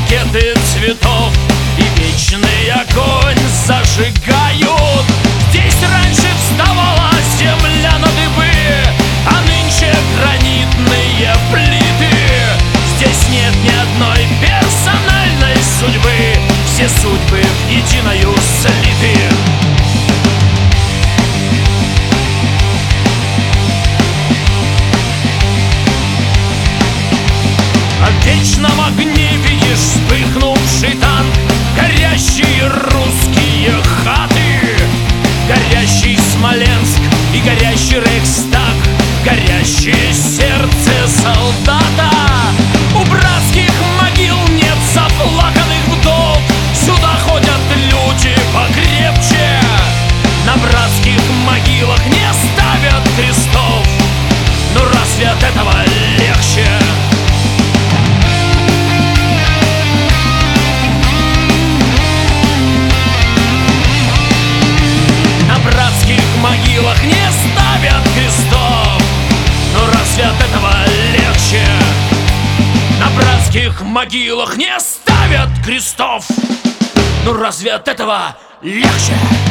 букеты цветов и вечный огонь зажигают. Здесь раньше вставала земля на дыбы, а нынче гранитные плиты. Здесь нет ни одной персональной судьбы, все судьбы в единую слиты. В вечном огне видишь вспыхнувший танк, горящие русские хаты, горящий Смоленск и горящий Рейхстаг, горящее сердце солдата. У братских могил нет заплаканных вдов, сюда ходят люди покрепче. На братских могилах не ставят крестов, но разве от этого легче? Могилах не ставят крестов, но разве от этого легче? На братских могилах не ставят крестов, но разве от этого легче?